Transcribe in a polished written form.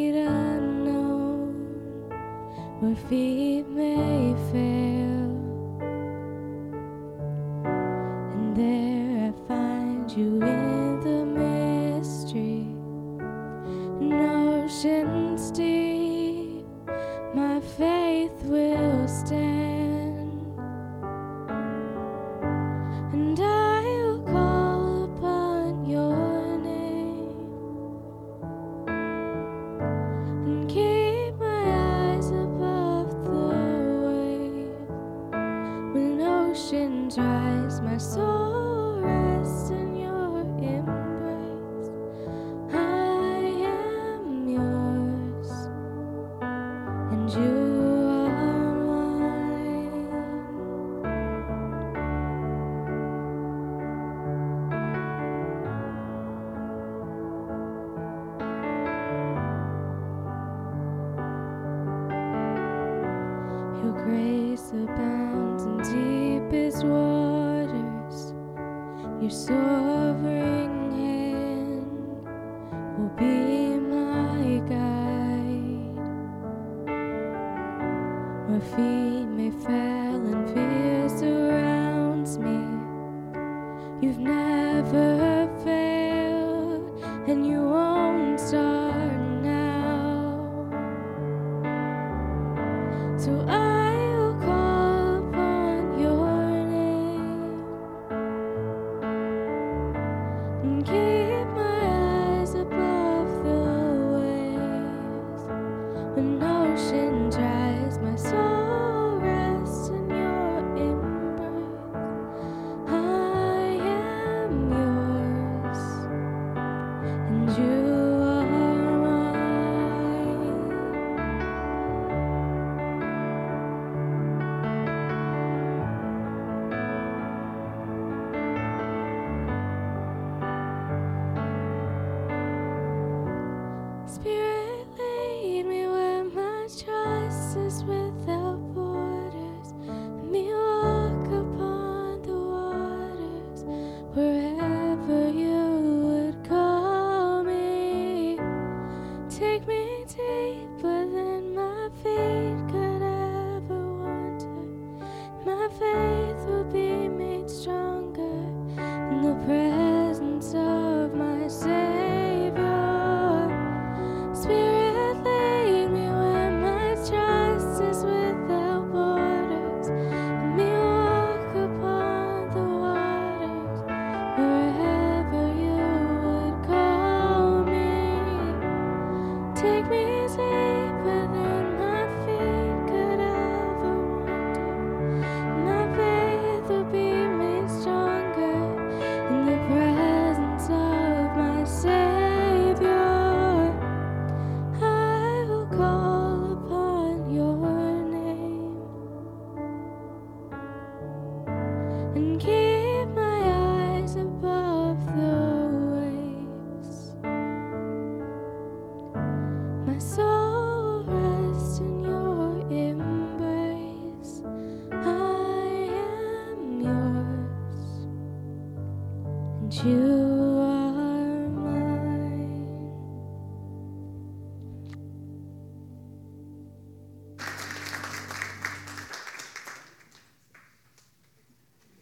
street unknown, where feet may fail, and there I find you in the mystery. An ocean's deep, my faith will stand, and I'll call upon your name and keep my eyes above the wave. When oceans rise, my soul rests in your embrace. I am yours, and you are mine. Your grace abounds in deepest waters. Your sovereign hand will be my guide. Where feet may fail and fear surrounds me, you've never failed, and you won't start now. So I'll call upon your name and keep my eyes above the waves. When oceans rise, my soul rests in your embrace. I am yours, and you are mine. Spirit, lead me where my trust is without borders. Let me walk upon the waters wherever you would call me. Take me deeper than my feet could ever wander. My faith will be made stronger in the presence of my Savior. Spirit, lead me where my trust is without borders. Let me walk upon the waters wherever you would call me. Take me